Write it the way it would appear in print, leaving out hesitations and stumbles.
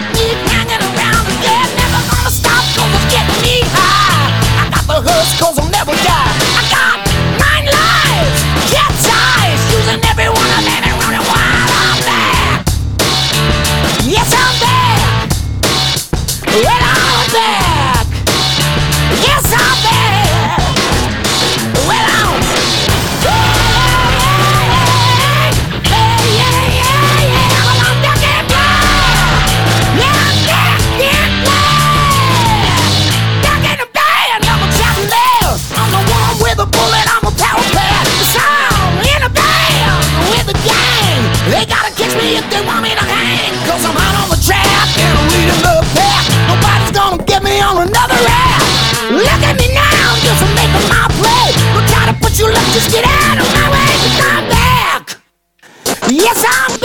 me hanging around again. Never gonna stop, gonna get me high. I got the hoods, cause I'll never die. I got 9 lives, cat's eyes, using every one of them and running wild. I'm back. Yes, I'm back. Well, I'm back. Yes, I'm back. Well, I'm if they want me to hang, cause I'm out on the track and I'm leading the pack. Nobody's gonna get me on another rap. Look at me now, just making my play. Don't try to put your luck, just get out of my way, cause I'm back. Yes, I'm back.